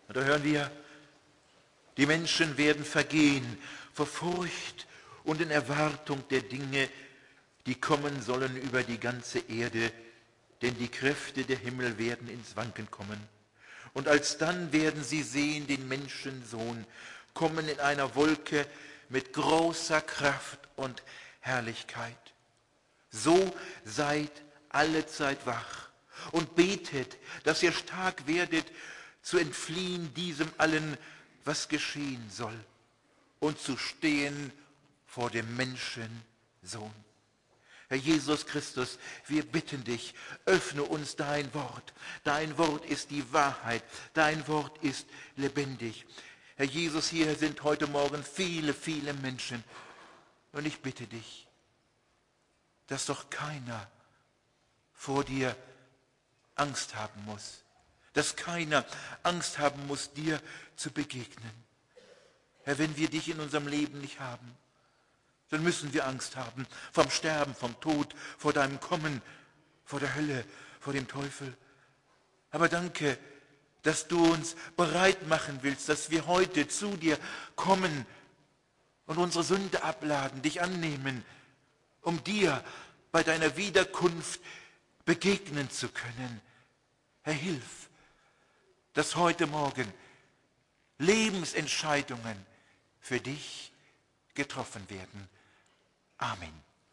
Und da hören wir, die Menschen werden vergehen vor Furcht und in Erwartung der Dinge, die kommen sollen über die ganze Erde, denn die Kräfte der Himmel werden ins Wanken kommen. Und alsdann werden sie sehen den Menschensohn kommen in einer Wolke mit großer Kraft und Herrlichkeit. So seid allezeit wach und betet, dass ihr stark werdet, zu entfliehen diesem allen, was geschehen soll, und zu stehen vor dem Menschensohn. Herr Jesus Christus, wir bitten dich, öffne uns dein Wort. Dein Wort ist die Wahrheit, dein Wort ist lebendig. Herr Jesus, hier sind heute Morgen viele, viele Menschen. Und ich bitte dich, dass doch keiner vor dir Angst haben muss. Dass keiner Angst haben muss, dir zu begegnen. Herr, wenn wir dich in unserem Leben nicht haben, dann müssen wir Angst haben vom Sterben, vom Tod, vor deinem Kommen, vor der Hölle, vor dem Teufel. Aber danke, dass du uns bereit machen willst, dass wir heute zu dir kommen und unsere Sünde abladen, dich annehmen, um dir bei deiner Wiederkunft begegnen zu können. Herr, hilf, dass heute Morgen Lebensentscheidungen für dich getroffen werden. Amen.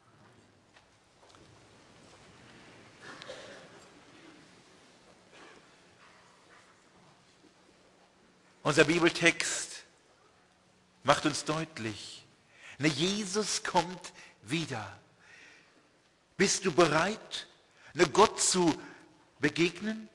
Unser Bibeltext macht uns deutlich, Jesus kommt wieder. Bist du bereit, Gott zu begegnen?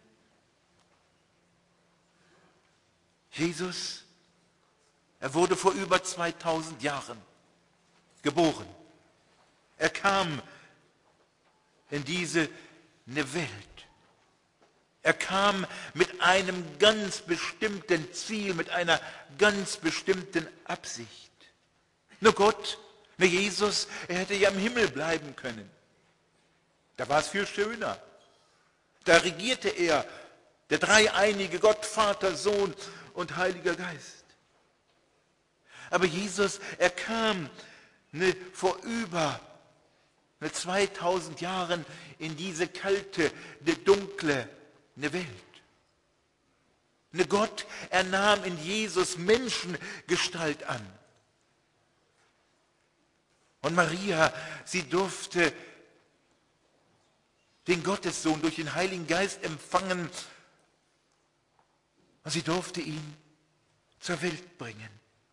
Jesus, er wurde vor über 2000 Jahren geboren. Er kam in diese Welt. Er kam mit einem ganz bestimmten Ziel, mit einer ganz bestimmten Absicht. Nur Gott, Jesus, er hätte ja im Himmel bleiben können. Da war es viel schöner. Da regierte er, der dreieinige Gott, Vater, Sohn und Heiliger Geist. Aber Jesus, er kam vor über 2000 Jahren in diese kalte, dunkle Welt. Gott, er nahm in Jesus Menschengestalt an. Und Maria, sie durfte den Gottessohn durch den Heiligen Geist empfangen und sie durfte ihn zur Welt bringen.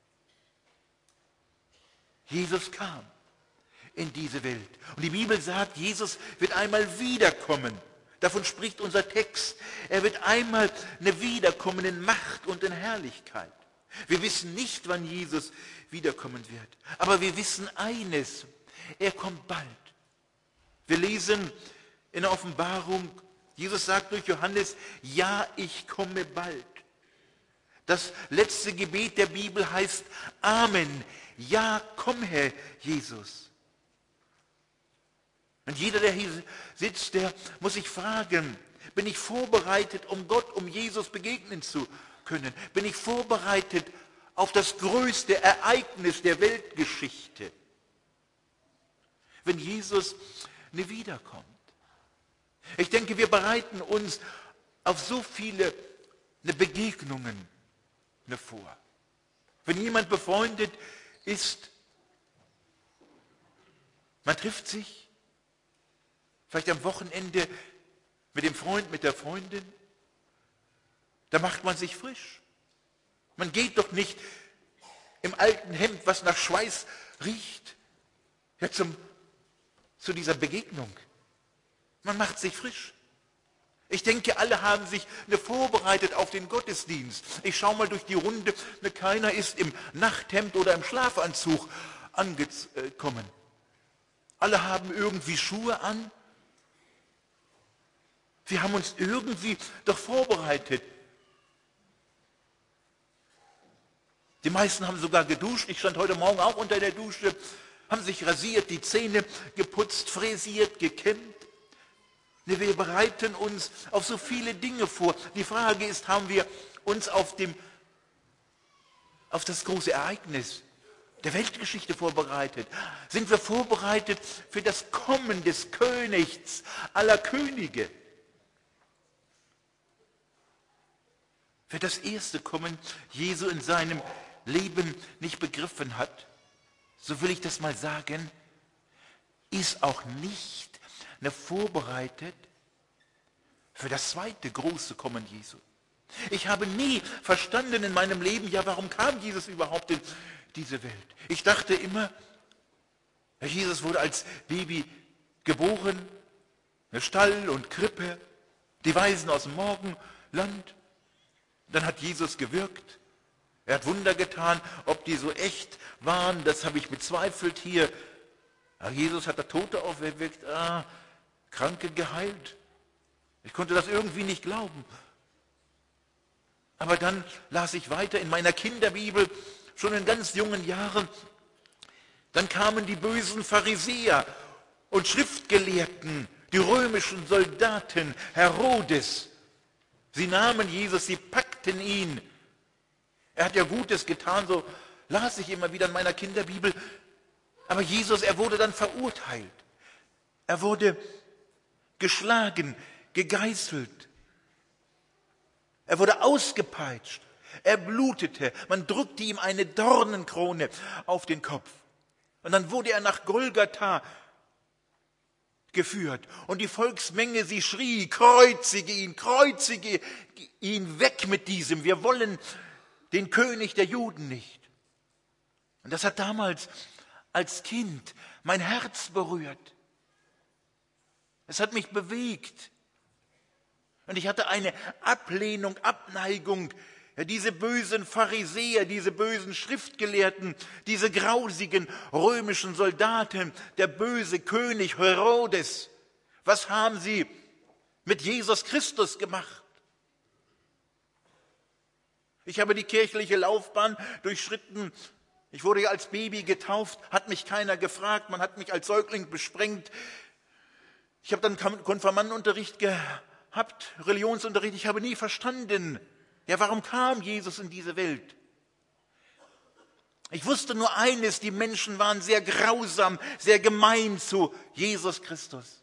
Jesus kam in diese Welt. Und die Bibel sagt, Jesus wird einmal wiederkommen. Davon spricht unser Text. Er wird einmal wiederkommen in Macht und in Herrlichkeit. Wir wissen nicht, wann Jesus wiederkommen wird. Aber wir wissen eines, er kommt bald. Wir lesen in der Offenbarung, Jesus sagt durch Johannes, ja, ich komme bald. Das letzte Gebet der Bibel heißt Amen. Ja, komm, Herr Jesus. Und jeder, der hier sitzt, der muss sich fragen, bin ich vorbereitet, um Gott, um Jesus begegnen zu können? Bin ich vorbereitet auf das größte Ereignis der Weltgeschichte? Wenn Jesus wiederkommt. Ich denke, wir bereiten uns auf so viele Begegnungen vor. Wenn jemand befreundet ist, man trifft sich, vielleicht am Wochenende mit dem Freund, mit der Freundin, da macht man sich frisch. Man geht doch nicht im alten Hemd, was nach Schweiß riecht, ja, zu dieser Begegnung. Man macht sich frisch. Ich denke, alle haben sich vorbereitet auf den Gottesdienst. Ich schaue mal durch die Runde, keiner ist im Nachthemd oder im Schlafanzug angekommen. Alle haben irgendwie Schuhe an. Wir haben uns irgendwie doch vorbereitet. Die meisten haben sogar geduscht. Ich stand heute Morgen auch unter der Dusche, haben sich rasiert, die Zähne geputzt, frisiert, gekämmt. Wir bereiten uns auf so viele Dinge vor. Die Frage ist, haben wir uns auf das große Ereignis der Weltgeschichte vorbereitet? Sind wir vorbereitet für das Kommen des Königs aller Könige? Wer das erste Kommen Jesu in seinem Leben nicht begriffen hat, so will ich das mal sagen, ist auch nicht vorbereitet für das zweite große Kommen Jesu. Ich habe nie verstanden in meinem Leben, ja, warum kam Jesus überhaupt in diese Welt? Ich dachte immer, Jesus wurde als Baby geboren, eine Stall und Krippe, die Weisen aus dem Morgenland. Dann hat Jesus gewirkt. Er hat Wunder getan. Ob die so echt waren, das habe ich bezweifelt hier. Aber Jesus hat da Tote auferweckt, Kranke geheilt. Ich konnte das irgendwie nicht glauben. Aber dann las ich weiter in meiner Kinderbibel, schon in ganz jungen Jahren. Dann kamen die bösen Pharisäer und Schriftgelehrten, die römischen Soldaten, Herodes. Sie nahmen Jesus, sie packten ihn. Er hat ja Gutes getan, so las ich immer wieder in meiner Kinderbibel. Aber Jesus, er wurde dann verurteilt. Er wurde geschlagen, gegeißelt. Er wurde ausgepeitscht. Er blutete. Man drückte ihm eine Dornenkrone auf den Kopf. Und dann wurde er nach Golgatha geführt. Und die Volksmenge, sie schrie, kreuzige ihn, weg mit diesem. Wir wollen den König der Juden nicht. Und das hat damals als Kind mein Herz berührt. Es hat mich bewegt. Und ich hatte eine Ablehnung, Abneigung. Ja, diese bösen Pharisäer, diese bösen Schriftgelehrten, diese grausigen römischen Soldaten, der böse König Herodes. Was haben sie mit Jesus Christus gemacht? Ich habe die kirchliche Laufbahn durchschritten. Ich wurde ja als Baby getauft, hat mich keiner gefragt, man hat mich als Säugling besprengt. Ich habe dann Konfirmandenunterricht gehabt, Religionsunterricht, ich habe nie verstanden, ja, warum kam Jesus in diese Welt? Ich wusste nur eines, die Menschen waren sehr grausam, sehr gemein zu Jesus Christus.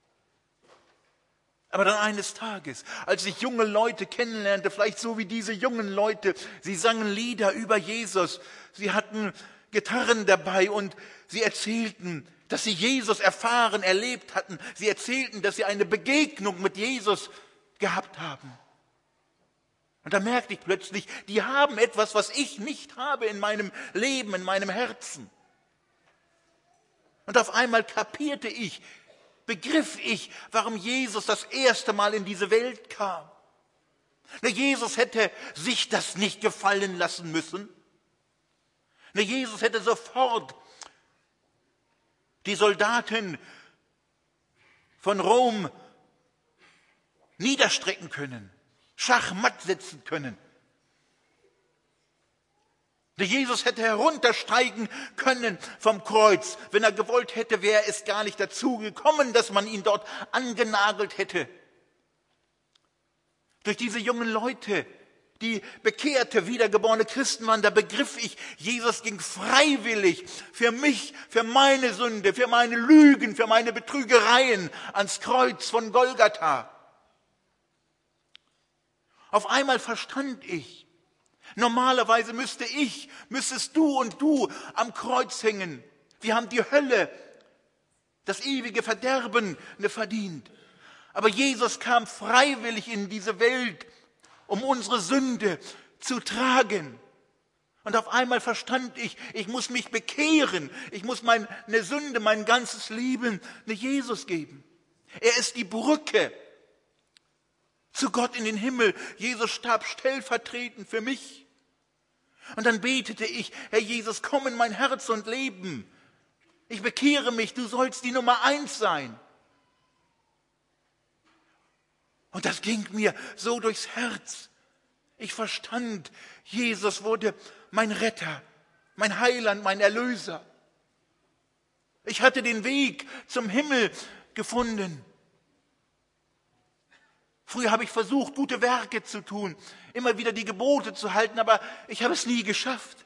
Aber dann eines Tages, als ich junge Leute kennenlernte, vielleicht so wie diese jungen Leute, sie sangen Lieder über Jesus, sie hatten Gitarren dabei und sie erzählten, dass sie Jesus erfahren, erlebt hatten. Sie erzählten, dass sie eine Begegnung mit Jesus gehabt haben. Und da merkte ich plötzlich, die haben etwas, was ich nicht habe in meinem Leben, in meinem Herzen. Und auf einmal kapierte ich, begriff ich, warum Jesus das erste Mal in diese Welt kam. Jesus hätte sich das nicht gefallen lassen müssen. Jesus hätte sofort die Soldaten von Rom niederstrecken können, schachmatt setzen können. Jesus hätte heruntersteigen können vom Kreuz. Wenn er gewollt hätte, wäre es gar nicht dazu gekommen, dass man ihn dort angenagelt hätte. Durch diese jungen Leute, die bekehrte, wiedergeborene Christen waren, da begriff ich, Jesus ging freiwillig für mich, für meine Sünde, für meine Lügen, für meine Betrügereien ans Kreuz von Golgatha. Auf einmal verstand ich, normalerweise müsstest du und du am Kreuz hängen. Wir haben die Hölle, das ewige Verderben verdient. Aber Jesus kam freiwillig in diese Welt, um unsere Sünde zu tragen. Und auf einmal verstand ich muss mich bekehren. Ich muss meine Sünde, mein ganzes Leben Jesus geben. Er ist die Brücke zu Gott in den Himmel. Jesus starb stellvertretend für mich. Und dann betete ich, Herr Jesus, komm in mein Herz und Leben. Ich bekehre mich, du sollst die Nummer 1 sein. Und das ging mir so durchs Herz. Ich verstand, Jesus wurde mein Retter, mein Heiland, mein Erlöser. Ich hatte den Weg zum Himmel gefunden. Früher habe ich versucht, gute Werke zu tun, immer wieder die Gebote zu halten, aber ich habe es nie geschafft.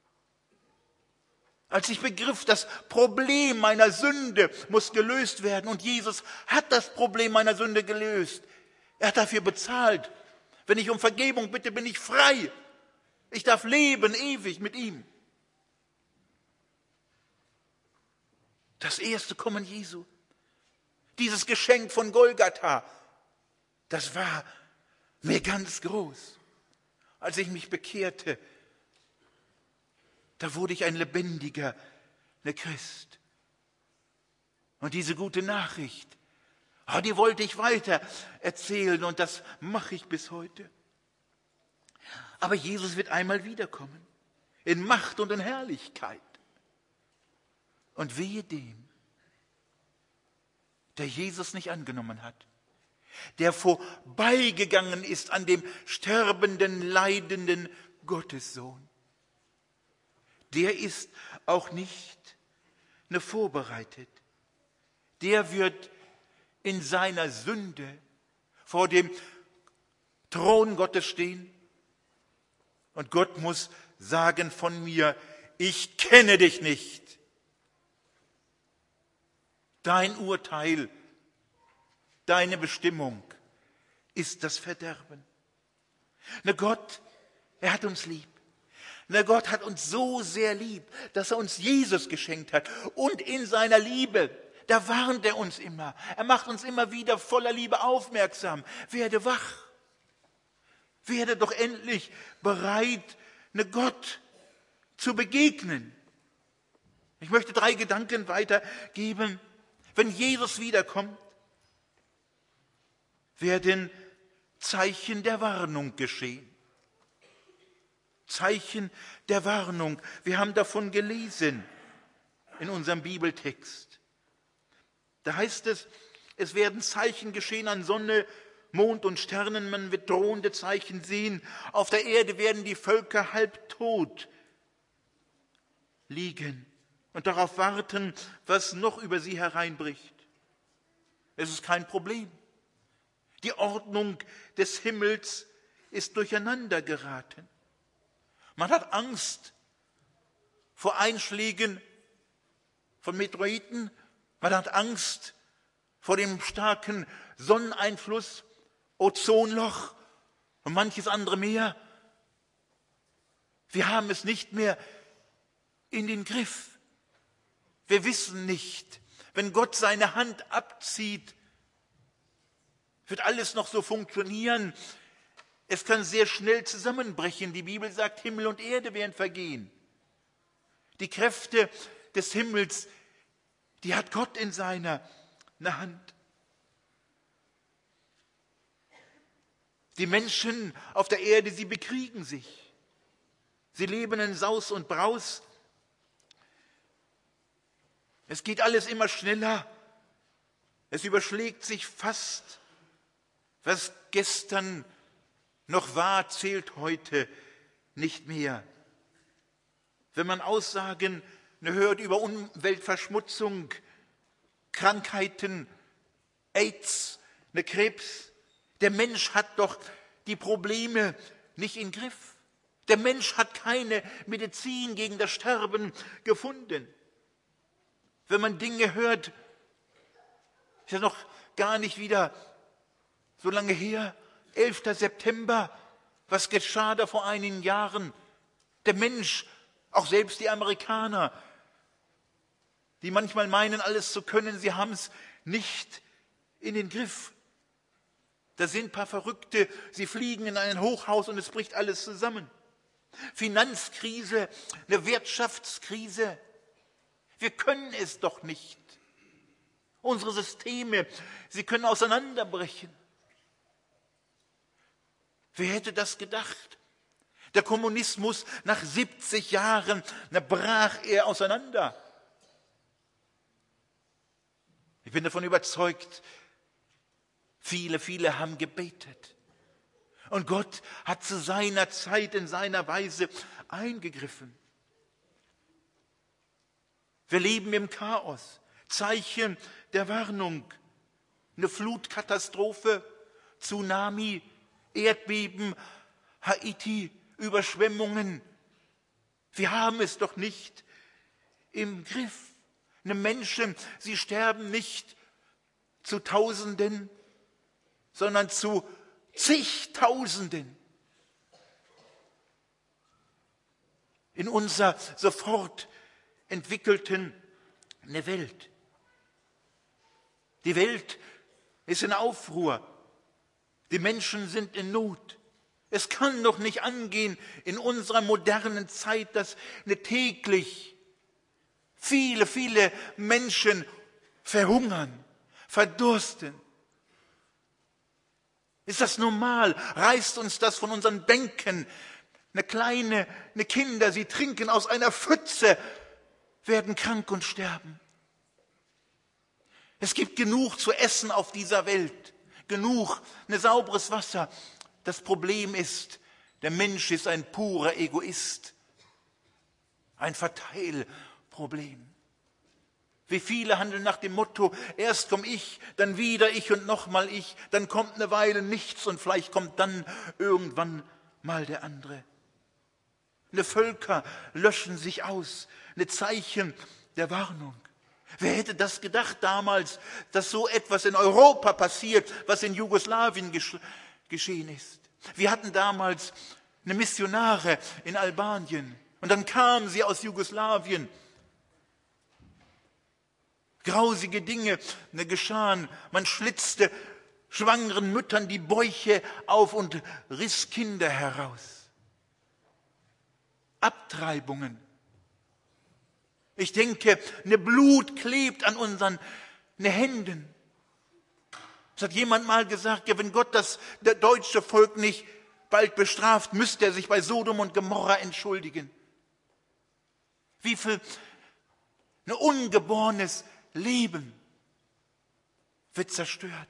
Als ich begriff, das Problem meiner Sünde muss gelöst werden und Jesus hat das Problem meiner Sünde gelöst. Er hat dafür bezahlt. Wenn ich um Vergebung bitte, bin ich frei. Ich darf leben ewig mit ihm. Das erste Kommen Jesu, dieses Geschenk von Golgatha, das war mir ganz groß. Als ich mich bekehrte, da wurde ich ein lebendiger Christ. Und diese gute Nachricht, die wollte ich weiter erzählen und das mache ich bis heute. Aber Jesus wird einmal wiederkommen, in Macht und in Herrlichkeit. Und wehe dem, der Jesus nicht angenommen hat, der vorbeigegangen ist an dem sterbenden, leidenden Gottessohn. Der ist auch nicht vorbereitet. Der wird in seiner Sünde vor dem Thron Gottes stehen und Gott muss sagen von mir, ich kenne dich nicht. Dein Urteil, deine Bestimmung ist das Verderben. Gott, er hat uns lieb. Gott hat uns so sehr lieb, dass er uns Jesus geschenkt hat. Und in seiner Liebe, da warnt er uns immer. Er macht uns immer wieder voller Liebe aufmerksam. Werde wach. Werde doch endlich bereit, Gott zu begegnen. Ich möchte 3 Gedanken weitergeben. Wenn Jesus wiederkommt, werden Zeichen der Warnung geschehen. Zeichen der Warnung. Wir haben davon gelesen in unserem Bibeltext. Da heißt es, es werden Zeichen geschehen an Sonne, Mond und Sternen. Man wird drohende Zeichen sehen. Auf der Erde werden die Völker halbtot liegen und darauf warten, was noch über sie hereinbricht. Es ist kein Problem. Die Ordnung des Himmels ist durcheinander geraten. Man hat Angst vor Einschlägen von Meteoriten. Man hat Angst vor dem starken Sonneneinfluss, Ozonloch und manches andere mehr. Wir haben es nicht mehr in den Griff. Wir wissen nicht, wenn Gott seine Hand abzieht, wird alles noch so funktionieren. Es kann sehr schnell zusammenbrechen. Die Bibel sagt, Himmel und Erde werden vergehen. Die Kräfte des Himmels, die hat Gott in seiner Hand. Die Menschen auf der Erde, sie bekriegen sich. Sie leben in Saus und Braus. Es geht alles immer schneller. Es überschlägt sich fast. Was gestern noch war, zählt heute nicht mehr. Wenn man Aussagen hört über Umweltverschmutzung, Krankheiten, AIDS, Krebs, der Mensch hat doch die Probleme nicht im Griff. Der Mensch hat keine Medizin gegen das Sterben gefunden. Wenn man Dinge hört, ist ja noch gar nicht wieder so lange her, 11. September, was geschah da vor einigen Jahren? Der Mensch, auch selbst die Amerikaner, die manchmal meinen, alles zu können, sie haben es nicht in den Griff. Da sind ein paar Verrückte, sie fliegen in ein Hochhaus und es bricht alles zusammen. Finanzkrise, eine Wirtschaftskrise. Wir können es doch nicht. Unsere Systeme, sie können auseinanderbrechen. Wer hätte das gedacht? Der Kommunismus, nach 70 Jahren, brach er auseinander. Ich bin davon überzeugt, viele haben gebetet. Und Gott hat zu seiner Zeit, in seiner Weise eingegriffen. Wir leben im Chaos. Zeichen der Warnung. Eine Flutkatastrophe, Tsunami, Erdbeben, Haiti, Überschwemmungen. Wir haben es doch nicht im Griff. Menschen, sie sterben nicht zu Tausenden, sondern zu zigtausenden. In unserer sofort entwickelten Welt. Die Welt ist in Aufruhr. Die Menschen sind in Not. Es kann doch nicht angehen in unserer modernen Zeit, dass täglich viele, viele Menschen verhungern, verdursten. Ist das normal? Reißt uns das von unseren Bänken? Kleine Kinder, sie trinken aus einer Pfütze, werden krank und sterben. Es gibt genug zu essen auf dieser Welt, genug, sauberes Wasser. Das Problem ist, der Mensch ist ein purer Egoist, ein Verteilproblem. Wie viele handeln nach dem Motto, erst komme ich, dann wieder ich und nochmal ich, dann kommt eine Weile nichts und vielleicht kommt dann irgendwann mal der andere. Völker löschen sich aus, Zeichen der Warnung. Wer hätte das gedacht damals, dass so etwas in Europa passiert, was in Jugoslawien geschehen ist? Wir hatten damals Missionare in Albanien und dann kamen sie aus Jugoslawien. Grausige Dinge geschahen. Man schlitzte schwangeren Müttern die Bäuche auf und riss Kinder heraus. Abtreibungen. Ich denke, Blut klebt an unseren Händen. Es hat jemand mal gesagt, ja, wenn Gott das deutsche Volk nicht bald bestraft, müsste er sich bei Sodom und Gomorra entschuldigen. Wie viel ungeborenes Leben wird zerstört,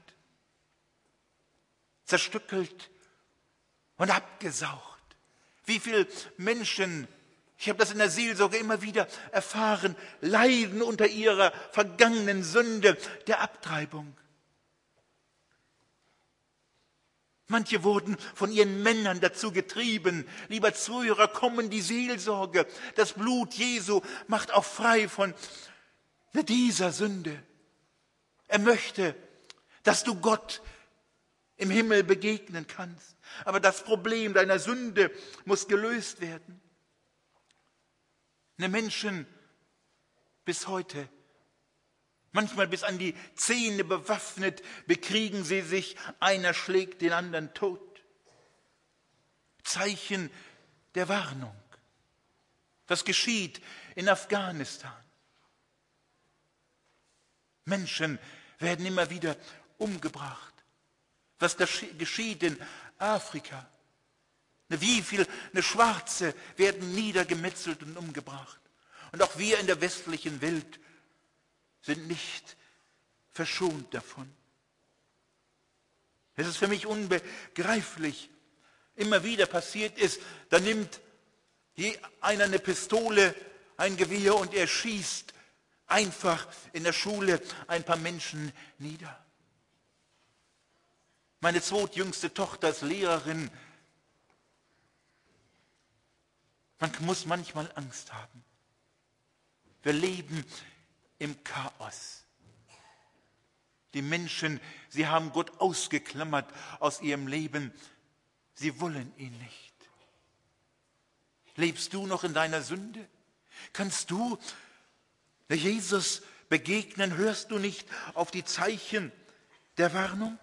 zerstückelt und abgesaugt. Wie viele Menschen, ich habe das in der Seelsorge immer wieder erfahren, leiden unter ihrer vergangenen Sünde der Abtreibung. Manche wurden von ihren Männern dazu getrieben. Lieber Zuhörer, komm in die Seelsorge. Das Blut Jesu macht auch frei von dieser Sünde. Er möchte, dass du Gott im Himmel begegnen kannst. Aber das Problem deiner Sünde muss gelöst werden. Menschen bis heute, manchmal bis an die Zähne bewaffnet, bekriegen sie sich, einer schlägt den anderen tot. Zeichen der Warnung. Was geschieht in Afghanistan? Menschen werden immer wieder umgebracht. Was geschieht in Afrika? Wie viele Schwarze werden niedergemetzelt und umgebracht. Und auch wir in der westlichen Welt sind nicht verschont davon. Es ist für mich unbegreiflich. Immer wieder passiert ist, da nimmt einer eine Pistole, ein Gewehr und er schießt einfach in der Schule ein paar Menschen nieder. Meine zweitjüngste Tochter ist Lehrerin. Man muss manchmal Angst haben. Wir leben im Chaos. Die Menschen, sie haben Gott ausgeklammert aus ihrem Leben. Sie wollen ihn nicht. Lebst du noch in deiner Sünde? Kannst du Jesus begegnen? Hörst du nicht auf die Zeichen der Warnung?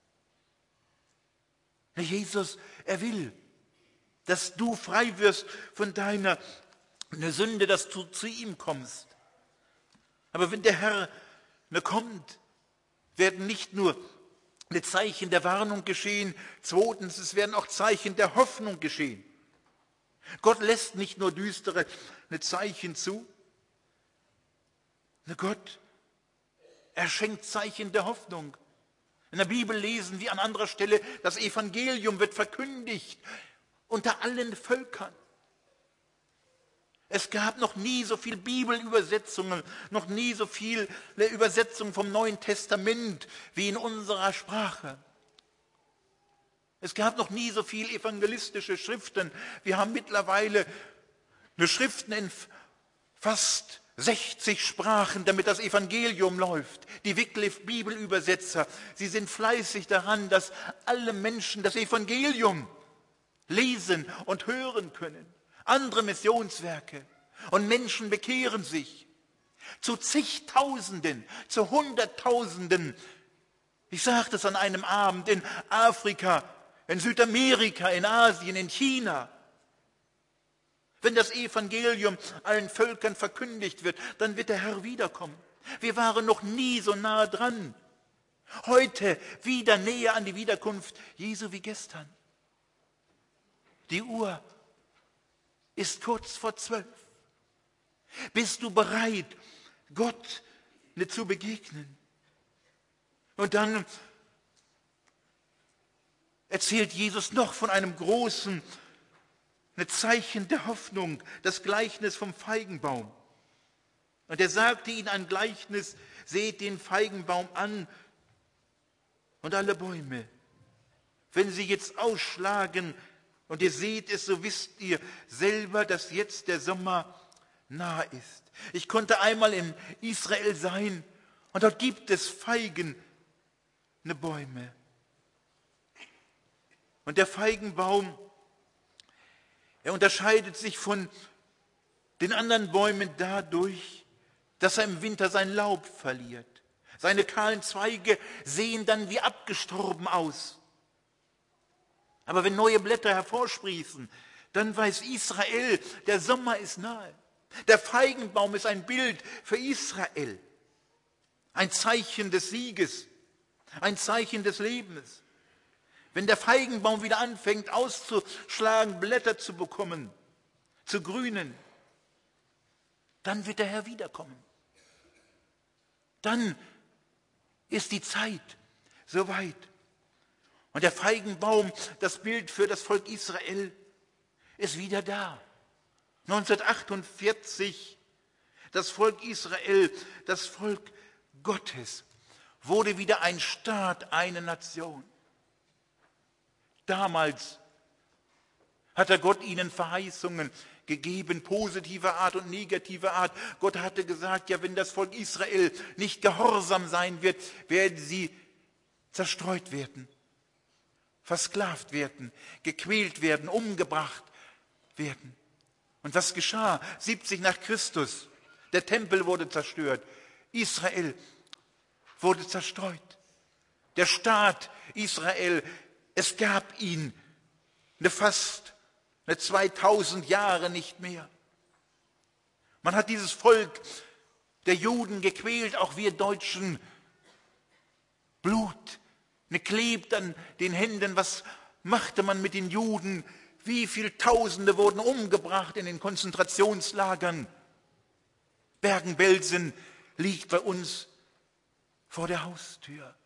Jesus, er will, dass du frei wirst von deiner Sünde, dass du zu ihm kommst. Aber wenn der Herr kommt, werden nicht nur Zeichen der Warnung geschehen, zweitens, es werden auch Zeichen der Hoffnung geschehen. Gott lässt nicht nur düstere Zeichen zu. Gott, er schenkt Zeichen der Hoffnung. In der Bibel lesen wir an anderer Stelle, das Evangelium wird verkündigt unter allen Völkern. Es gab noch nie so viele Bibelübersetzungen, noch nie so viele Übersetzungen vom Neuen Testament wie in unserer Sprache. Es gab noch nie so viel evangelistische Schriften. Wir haben mittlerweile Schriften in fast 60 Sprachen, damit das Evangelium läuft. Die Wycliffe-Bibelübersetzer, sie sind fleißig daran, dass alle Menschen das Evangelium lesen und hören können. Andere Missionswerke. Und Menschen bekehren sich. Zu zigtausenden, zu Hunderttausenden. Ich sagte es an einem Abend in Afrika, in Südamerika, in Asien, in China. Wenn das Evangelium allen Völkern verkündigt wird, dann wird der Herr wiederkommen. Wir waren noch nie so nahe dran. Heute wieder näher an die Wiederkunft Jesu wie gestern. Die Uhr ist kurz vor 12. Bist du bereit, Gott zu begegnen? Und dann erzählt Jesus noch von einem großen Zeichen der Hoffnung, das Gleichnis vom Feigenbaum. Und er sagte ihnen ein Gleichnis: Seht den Feigenbaum an und alle Bäume. Wenn sie jetzt ausschlagen und ihr seht es, so wisst ihr selber, dass jetzt der Sommer nahe ist. Ich konnte einmal in Israel sein und dort gibt es Feigenbäume. Und der Feigenbaum, er unterscheidet sich von den anderen Bäumen dadurch, dass er im Winter sein Laub verliert. Seine kahlen Zweige sehen dann wie abgestorben aus. Aber wenn neue Blätter hervorsprießen, dann weiß Israel, der Sommer ist nahe. Der Feigenbaum ist ein Bild für Israel. Ein Zeichen des Sieges, ein Zeichen des Lebens. Wenn der Feigenbaum wieder anfängt auszuschlagen, Blätter zu bekommen, zu grünen, dann wird der Herr wiederkommen. Dann ist die Zeit soweit. Und der Feigenbaum, das Bild für das Volk Israel, ist wieder da. 1948, das Volk Israel, das Volk Gottes, wurde wieder ein Staat, eine Nation. Damals hatte Gott ihnen Verheißungen gegeben, positiver Art und negativer Art. Gott hatte gesagt, ja, wenn das Volk Israel nicht gehorsam sein wird, werden sie zerstreut werden, versklavt werden, gequält werden, umgebracht werden. Und was geschah? 70 nach Christus. Der Tempel wurde zerstört. Israel wurde zerstreut. Der Staat Israel, es gab ihn fast 2000 Jahre nicht mehr. Man hat dieses Volk der Juden gequält, auch wir Deutschen. Blut klebt an den Händen. Was machte man mit den Juden? Wie viele Tausende wurden umgebracht in den Konzentrationslagern? Bergen-Belsen liegt bei uns vor der Haustür.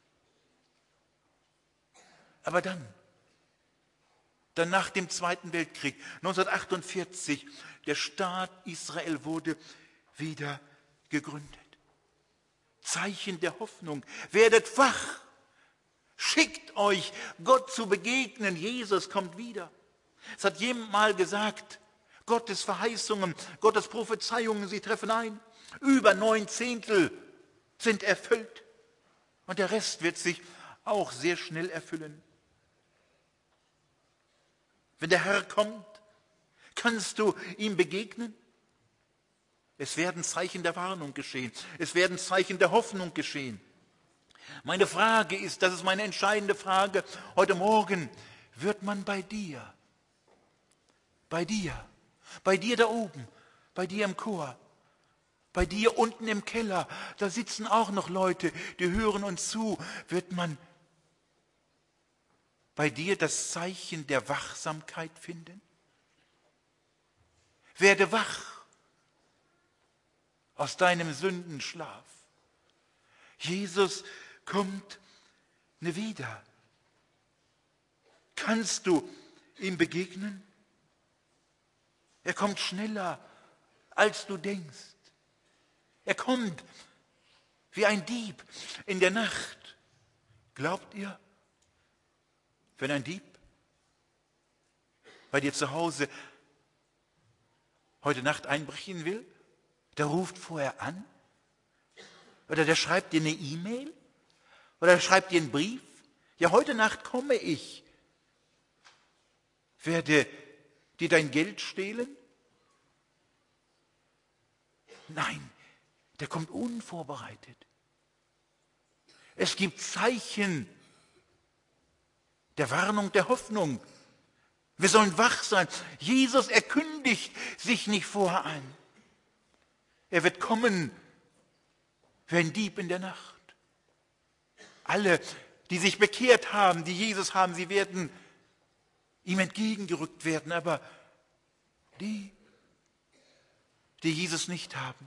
Aber dann nach dem Zweiten Weltkrieg, 1948, der Staat Israel wurde wieder gegründet. Zeichen der Hoffnung. Werdet wach. Schickt euch, Gott zu begegnen. Jesus kommt wieder. Es hat jemand mal gesagt, Gottes Verheißungen, Gottes Prophezeiungen, sie treffen ein. Über 9/10 sind erfüllt. Und der Rest wird sich auch sehr schnell erfüllen. Wenn der Herr kommt, kannst du ihm begegnen? Es werden Zeichen der Warnung geschehen. Es werden Zeichen der Hoffnung geschehen. Meine Frage ist, das ist meine entscheidende Frage heute Morgen, wird man bei dir da oben, bei dir im Chor, bei dir unten im Keller, da sitzen auch noch Leute, die hören uns zu, wird man bei dir das Zeichen der Wachsamkeit finden? Werde wach aus deinem Sündenschlaf. Jesus kommt wieder. Kannst du ihm begegnen? Er kommt schneller, als du denkst. Er kommt wie ein Dieb in der Nacht. Glaubt ihr? Wenn ein Dieb bei dir zu Hause heute Nacht einbrechen will, der ruft vorher an oder der schreibt dir eine E-Mail oder der schreibt dir einen Brief. Ja, heute Nacht komme ich. Werde dir dein Geld stehlen? Nein, der kommt unvorbereitet. Es gibt Zeichen der Warnung, der Hoffnung. Wir sollen wach sein. Jesus, er kündigt sich nicht vorher an. Er wird kommen wie ein Dieb in der Nacht. Alle, die sich bekehrt haben, die Jesus haben, sie werden ihm entgegengerückt werden. Aber die Jesus nicht haben,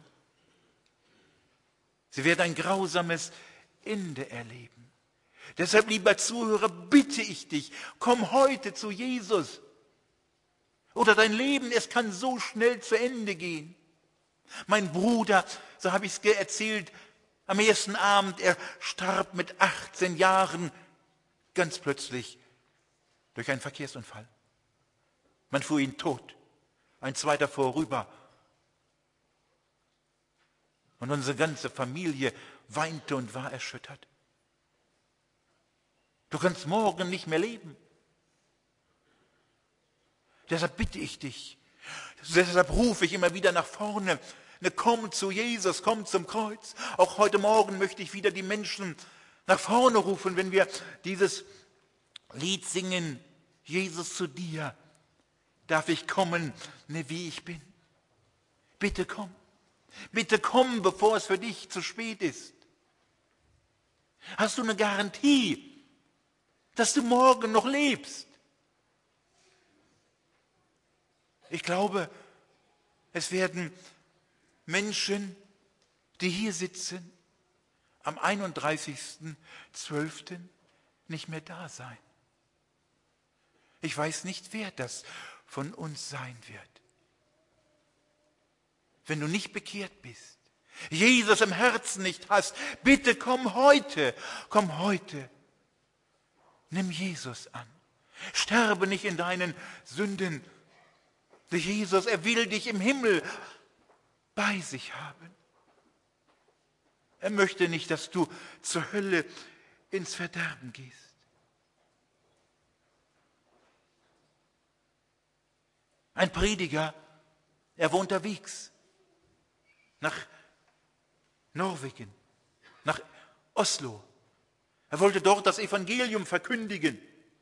sie werden ein grausames Ende erleben. Deshalb, lieber Zuhörer, bitte ich dich, komm heute zu Jesus. Oder dein Leben, es kann so schnell zu Ende gehen. Mein Bruder, so habe ich es erzählt, am ersten Abend, er starb mit 18 Jahren ganz plötzlich durch einen Verkehrsunfall. Man fuhr ihn tot, ein zweiter vorüber. Und unsere ganze Familie weinte und war erschüttert. Du kannst morgen nicht mehr leben. Deshalb bitte ich dich, deshalb rufe ich immer wieder nach vorne, komm zu Jesus, komm zum Kreuz. Auch heute Morgen möchte ich wieder die Menschen nach vorne rufen, wenn wir dieses Lied singen, Jesus zu dir, darf ich kommen, wie ich bin. Bitte komm, bevor es für dich zu spät ist. Hast du eine Garantie, dass du morgen noch lebst? Ich glaube, es werden Menschen, die hier sitzen, am 31.12. nicht mehr da sein. Ich weiß nicht, wer das von uns sein wird. Wenn du nicht bekehrt bist, Jesus im Herzen nicht hast, bitte komm heute. Nimm Jesus an. Sterbe nicht in deinen Sünden. Jesus, er will dich im Himmel bei sich haben. Er möchte nicht, dass du zur Hölle ins Verderben gehst. Ein Prediger, er war unterwegs nach Norwegen, nach Oslo. Er wollte dort das Evangelium verkündigen.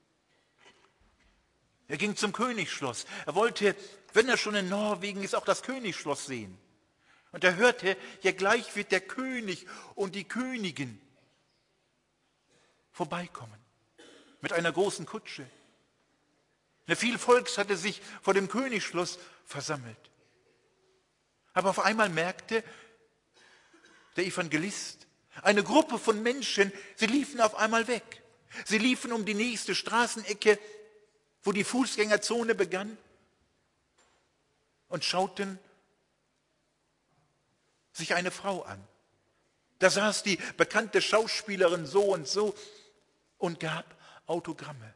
Er ging zum Königsschloss. Er wollte, wenn er schon in Norwegen ist, auch das Königsschloss sehen. Und er hörte, ja gleich wird der König und die Königin vorbeikommen mit einer großen Kutsche. Viel Volks hatte sich vor dem Königsschloss versammelt. Aber auf einmal merkte der Evangelist, eine Gruppe von Menschen, sie liefen auf einmal weg. Sie liefen um die nächste Straßenecke, wo die Fußgängerzone begann, und schauten sich eine Frau an. Da saß die bekannte Schauspielerin so und gab Autogramme.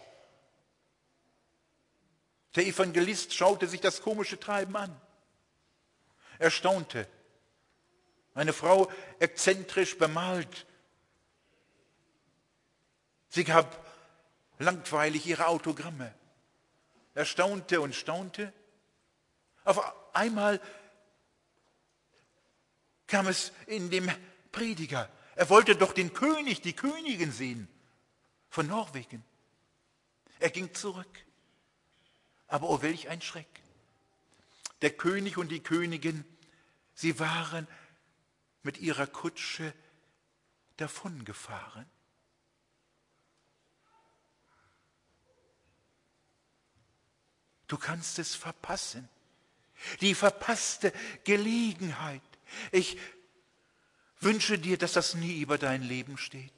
Der Evangelist schaute sich das komische Treiben an. Er staunte. Eine Frau exzentrisch bemalt. Sie gab langweilig ihre Autogramme. Er staunte und staunte. Auf einmal kam es in dem Prediger. Er wollte doch den König, die Königin sehen von Norwegen. Er ging zurück. Aber oh, welch ein Schreck. Der König und die Königin, sie waren mit ihrer Kutsche davongefahren. Du kannst es verpassen. Die verpasste Gelegenheit. Ich wünsche dir, dass das nie über dein Leben steht.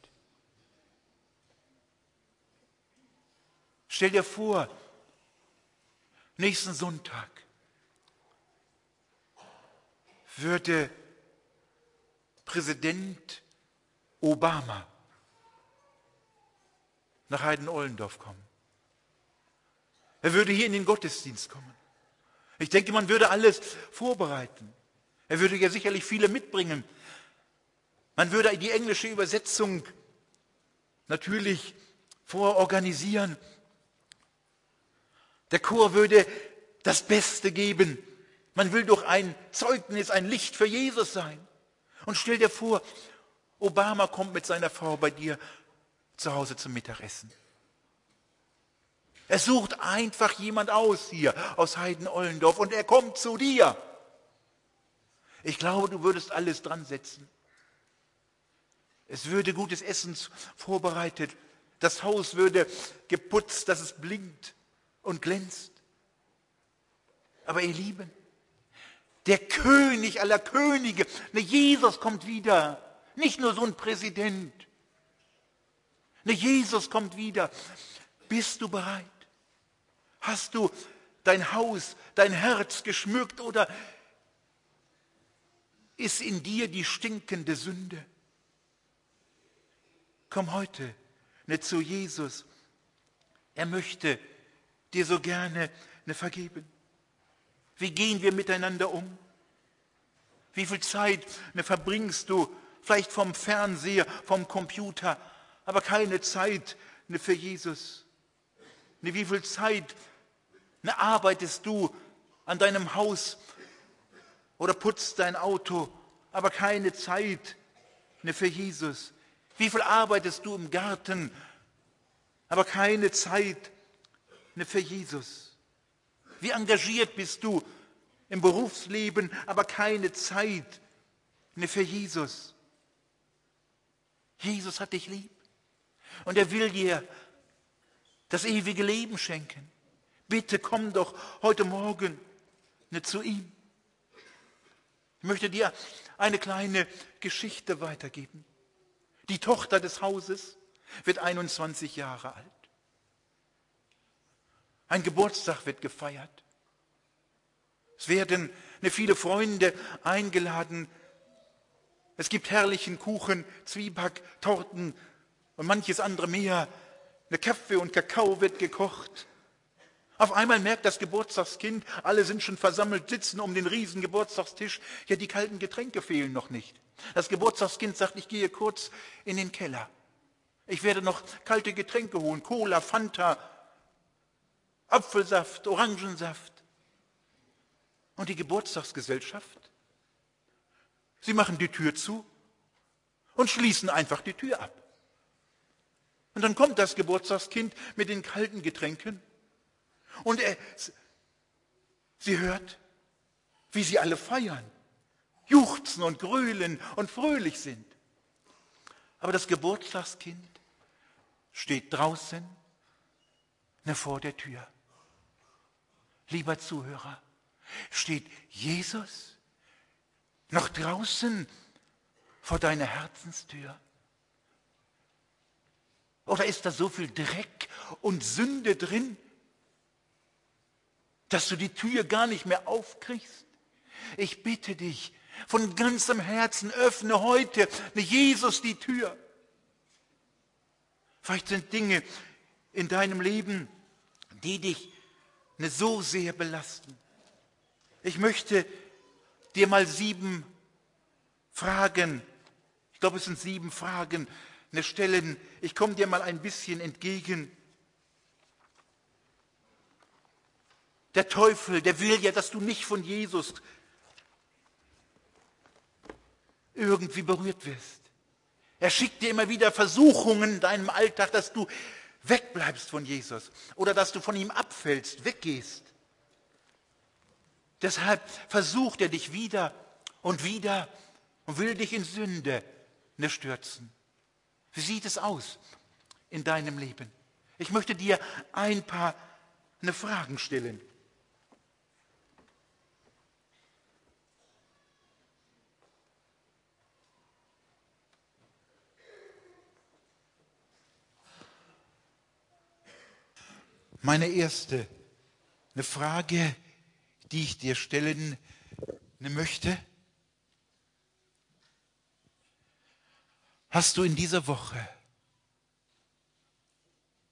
Stell dir vor, nächsten Sonntag würde Präsident Obama nach Heiden-Ollendorf kommen. Er würde hier in den Gottesdienst kommen. Ich denke, man würde alles vorbereiten. Er würde ja sicherlich viele mitbringen. Man würde die englische Übersetzung natürlich vororganisieren. Der Chor würde das Beste geben. Man will doch ein Zeugnis, ein Licht für Jesus sein. Und stell dir vor, Obama kommt mit seiner Frau bei dir zu Hause zum Mittagessen. Er sucht einfach jemand aus hier, aus Heiden-Ollendorf, und er kommt zu dir. Ich glaube, du würdest alles dran setzen. Es würde gutes Essen vorbereitet. Das Haus würde geputzt, dass es blinkt und glänzt. Aber ihr Lieben, der König aller Könige, Jesus kommt wieder. Nicht nur so ein Präsident. Jesus kommt wieder. Bist du bereit? Hast du dein Haus, dein Herz geschmückt oder ist in dir die stinkende Sünde? Komm heute nicht zu Jesus. Er möchte dir so gerne vergeben. Wie gehen wir miteinander um? Wie viel Zeit verbringst du vielleicht vom Fernseher, vom Computer, aber keine Zeit für Jesus? Wie viel Zeit arbeitest du an deinem Haus oder putzt dein Auto, aber keine Zeit für Jesus? Wie viel arbeitest du im Garten, aber keine Zeit für Jesus? Wie engagiert bist du im Berufsleben, aber keine Zeit für Jesus? Jesus hat dich lieb und er will dir das ewige Leben schenken. Bitte komm doch heute Morgen zu ihm. Ich möchte dir eine kleine Geschichte weitergeben. Die Tochter des Hauses wird 21 Jahre alt. Ein Geburtstag wird gefeiert. Es werden viele Freunde eingeladen. Es gibt herrlichen Kuchen, Zwieback, Torten und manches andere mehr. Kaffee und Kakao wird gekocht. Auf einmal merkt das Geburtstagskind, alle sind schon versammelt, sitzen um den riesen Geburtstagstisch. Ja, die kalten Getränke fehlen noch nicht. Das Geburtstagskind sagt, ich gehe kurz in den Keller. Ich werde noch kalte Getränke holen, Cola, Fanta, Apfelsaft, Orangensaft. Und die Geburtstagsgesellschaft, sie machen die Tür zu und schließen einfach die Tür ab. Und dann kommt das Geburtstagskind mit den kalten Getränken und sie hört, wie sie alle feiern, juchzen und grölen und fröhlich sind. Aber das Geburtstagskind steht draußen vor der Tür. Lieber Zuhörer, steht Jesus noch draußen vor deiner Herzenstür? Oder ist da so viel Dreck und Sünde drin, dass du die Tür gar nicht mehr aufkriegst? Ich bitte dich, von ganzem Herzen öffne heute Jesus die Tür. Vielleicht sind Dinge in deinem Leben, die dich so sehr belasten. Ich möchte dir mal 7 Fragen, ich glaube es sind 7 Fragen, stellen. Ich komme dir mal ein bisschen entgegen. Der Teufel, der will ja, dass du nicht von Jesus irgendwie berührt wirst. Er schickt dir immer wieder Versuchungen in deinem Alltag, dass du wegbleibst von Jesus oder dass du von ihm abfällst, weggehst. Deshalb versucht er dich wieder und will dich in Sünde stürzen. Wie sieht es aus in deinem Leben? Ich möchte dir ein paar Fragen stellen. Meine erste Frage, die ich dir stellen möchte. Hast du in dieser Woche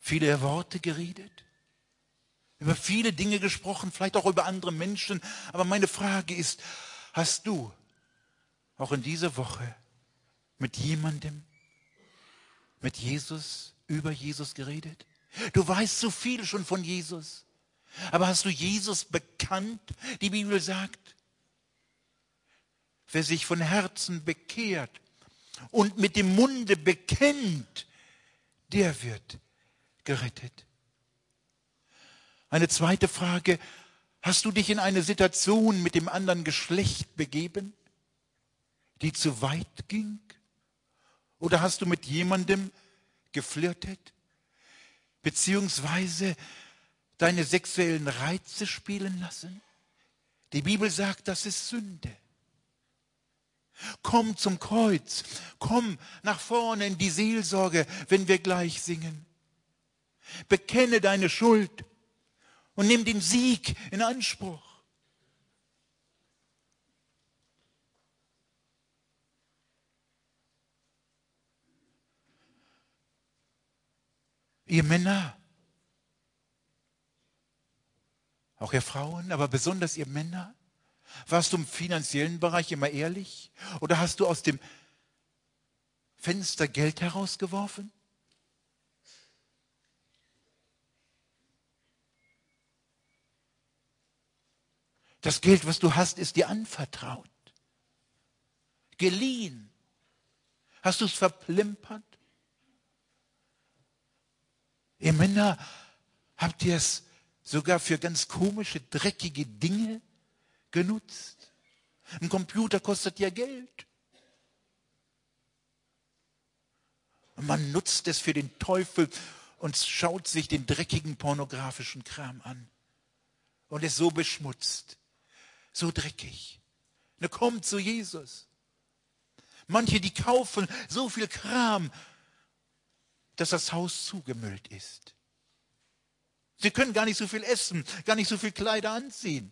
viele Worte geredet, über viele Dinge gesprochen, vielleicht auch über andere Menschen. Aber meine Frage ist, hast du auch in dieser Woche mit jemandem, mit Jesus, über Jesus geredet? Du weißt so viel schon von Jesus, aber hast du Jesus bekannt? Die Bibel sagt, wer sich von Herzen bekehrt und mit dem Munde bekennt, der wird gerettet. Eine zweite Frage, hast du dich in eine Situation mit dem anderen Geschlecht begeben, die zu weit ging? Oder hast du mit jemandem geflirtet, beziehungsweise deine sexuellen Reize spielen lassen? Die Bibel sagt, das ist Sünde. Komm zum Kreuz, komm nach vorne in die Seelsorge, wenn wir gleich singen. Bekenne deine Schuld und nimm den Sieg in Anspruch. Ihr Männer, auch ihr Frauen, aber besonders ihr Männer, warst du im finanziellen Bereich immer ehrlich? Oder hast du aus dem Fenster Geld herausgeworfen? Das Geld, was du hast, ist dir anvertraut. Geliehen. Hast du es verplempert? Ihr Männer, habt ihr es sogar für ganz komische, dreckige Dinge genutzt? Ein Computer kostet ja Geld. Und man nutzt es für den Teufel und schaut sich den dreckigen pornografischen Kram an. Und ist so beschmutzt, so dreckig. Na, kommt zu Jesus. Manche, die kaufen so viel Kram, dass das Haus zugemüllt ist. Sie können gar nicht so viel essen, gar nicht so viel Kleider anziehen.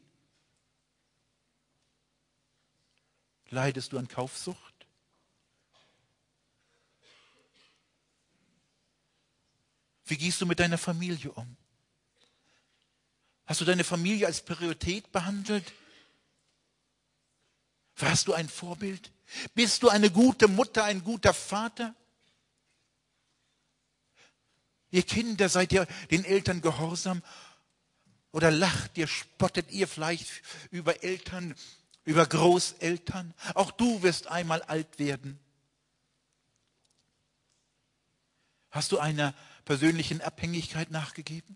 Leidest du an Kaufsucht? Wie gehst du mit deiner Familie um? Hast du deine Familie als Priorität behandelt? Warst du ein Vorbild? Bist du eine gute Mutter, ein guter Vater? Ihr Kinder, seid ihr den Eltern gehorsam? Oder lacht ihr, spottet ihr vielleicht über Eltern, über Großeltern? Auch du wirst einmal alt werden. Hast du einer persönlichen Abhängigkeit nachgegeben?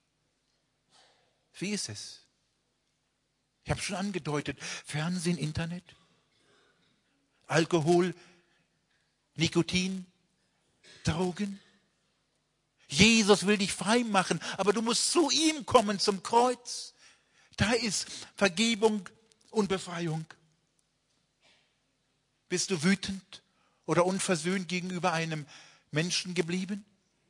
Wie ist es? Ich habe schon angedeutet, Fernsehen, Internet, Alkohol, Nikotin, Drogen. Jesus will dich frei machen, aber du musst zu ihm kommen, zum Kreuz. Da ist Vergebung und Befreiung. Bist du wütend oder unversöhnt gegenüber einem Menschen geblieben?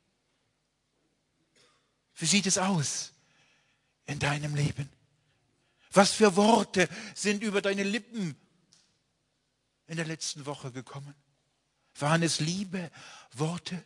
Wie sieht es aus in deinem Leben? Was für Worte sind über deine Lippen in der letzten Woche gekommen? Waren es Liebe, Worte?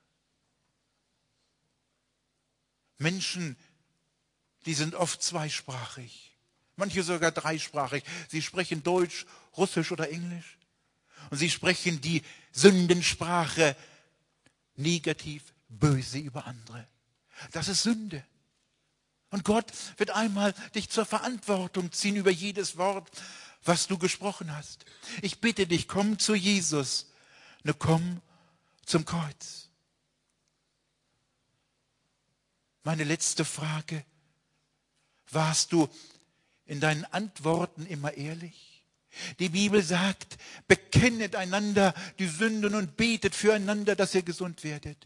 Menschen, die sind oft zweisprachig, manche sogar dreisprachig. Sie sprechen Deutsch, Russisch oder Englisch. Und sie sprechen die Sündensprache negativ, böse über andere. Das ist Sünde. Und Gott wird einmal dich zur Verantwortung ziehen über jedes Wort, was du gesprochen hast. Ich bitte dich, komm zu Jesus, komm zum Kreuz. Meine letzte Frage, warst du in deinen Antworten immer ehrlich? Die Bibel sagt, bekennet einander die Sünden und betet füreinander, dass ihr gesund werdet.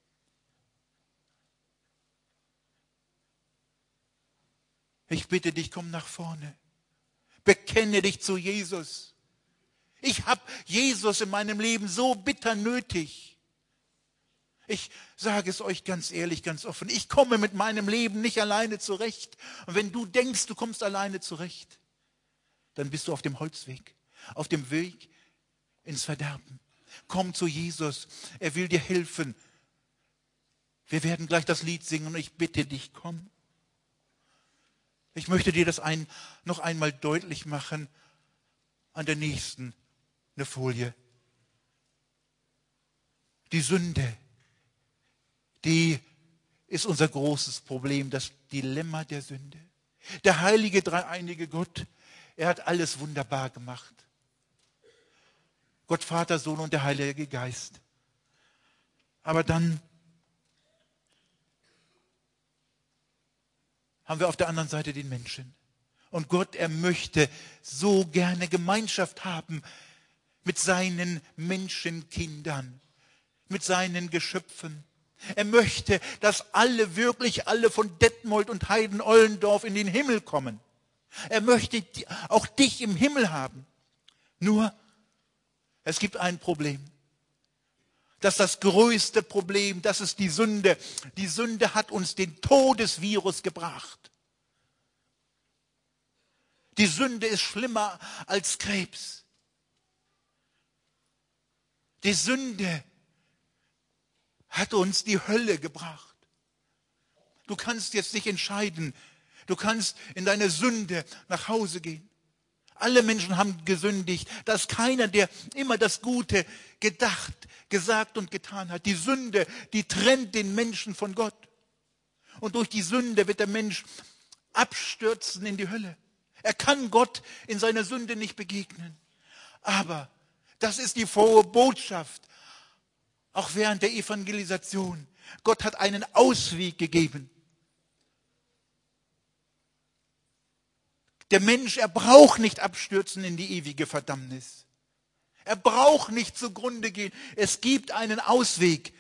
Ich bitte dich, komm nach vorne. Bekenne dich zu Jesus. Ich habe Jesus in meinem Leben so bitter nötig. Ich sage es euch ganz ehrlich, ganz offen. Ich komme mit meinem Leben nicht alleine zurecht. Und wenn du denkst, du kommst alleine zurecht, dann bist du auf dem Holzweg, auf dem Weg ins Verderben. Komm zu Jesus. Er will dir helfen. Wir werden gleich das Lied singen und ich bitte dich, komm. Ich möchte dir das noch einmal deutlich machen an der nächsten eine Folie. Die Sünde, die ist unser großes Problem, das Dilemma der Sünde. Der heilige, dreieinige Gott, er hat alles wunderbar gemacht. Gott, Vater, Sohn und der Heilige Geist. Aber dann haben wir auf der anderen Seite den Menschen. Und Gott, er möchte so gerne Gemeinschaft haben mit seinen Menschenkindern, mit seinen Geschöpfen. Er möchte, dass wirklich alle von Detmold und Heiden-Ollendorf in den Himmel kommen. Er möchte auch dich im Himmel haben. Nur, es gibt ein Problem. Das ist das größte Problem, das ist die Sünde. Die Sünde hat uns den Todesvirus gebracht. Die Sünde ist schlimmer als Krebs. Die Sünde hat uns die Hölle gebracht. Du kannst jetzt dich entscheiden. Du kannst in deine Sünde nach Hause gehen. Alle Menschen haben gesündigt. Da ist keiner, der immer das Gute gedacht, gesagt und getan hat. Die Sünde, die trennt den Menschen von Gott. Und durch die Sünde wird der Mensch abstürzen in die Hölle. Er kann Gott in seiner Sünde nicht begegnen. Aber das ist die frohe Botschaft. Auch während der Evangelisation. Gott hat einen Ausweg gegeben. Der Mensch, er braucht nicht abstürzen in die ewige Verdammnis. Er braucht nicht zugrunde gehen. Es gibt einen Ausweg.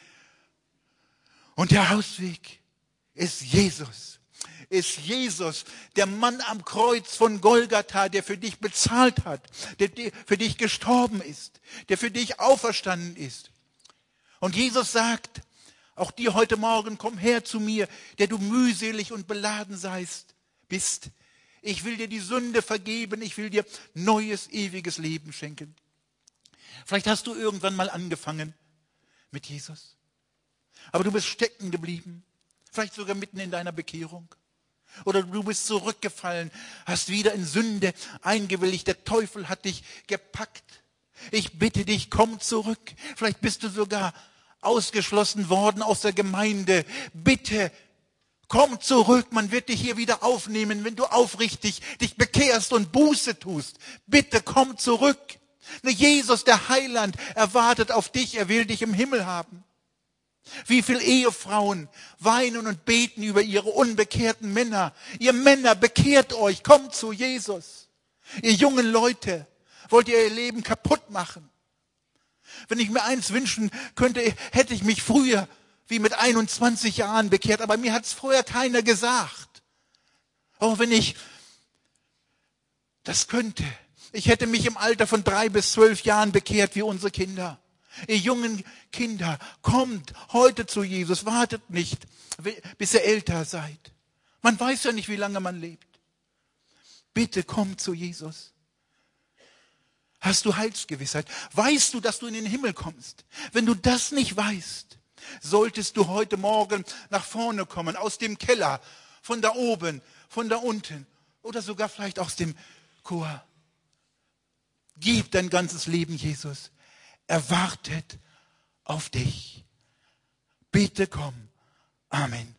Und der Ausweg ist Jesus. Ist Jesus, der Mann am Kreuz von Golgatha, der für dich bezahlt hat, der für dich gestorben ist, der für dich auferstanden ist. Und Jesus sagt, auch dir heute Morgen, komm her zu mir, der du mühselig und beladen bist. Ich will dir die Sünde vergeben, ich will dir neues, ewiges Leben schenken. Vielleicht hast du irgendwann mal angefangen mit Jesus, aber du bist stecken geblieben, vielleicht sogar mitten in deiner Bekehrung. Oder du bist zurückgefallen, hast wieder in Sünde eingewilligt, der Teufel hat dich gepackt. Ich bitte dich, komm zurück. Vielleicht bist du sogar ausgeschlossen worden aus der Gemeinde. Bitte, komm zurück, man wird dich hier wieder aufnehmen, wenn du aufrichtig dich bekehrst und Buße tust. Bitte, komm zurück. Jesus, der Heiland, erwartet auf dich, er will dich im Himmel haben. Wie viele Ehefrauen weinen und beten über ihre unbekehrten Männer. Ihr Männer, bekehrt euch, kommt zu Jesus. Ihr jungen Leute, wollt ihr ihr Leben kaputt machen? Wenn ich mir eins wünschen könnte, hätte ich mich früher wie mit 21 Jahren bekehrt, aber mir hat es vorher keiner gesagt. Auch wenn ich das könnte. Ich hätte mich im Alter von 3 bis 12 Jahren bekehrt wie unsere Kinder. Ihr jungen Kinder, kommt heute zu Jesus, wartet nicht, bis ihr älter seid. Man weiß ja nicht, wie lange man lebt. Bitte kommt zu Jesus. Hast du Heilsgewissheit? Weißt du, dass du in den Himmel kommst? Wenn du das nicht weißt, solltest du heute Morgen nach vorne kommen, aus dem Keller, von da oben, von da unten oder sogar vielleicht aus dem Chor. Gib dein ganzes Leben Jesus. Er wartet auf dich. Bitte komm. Amen.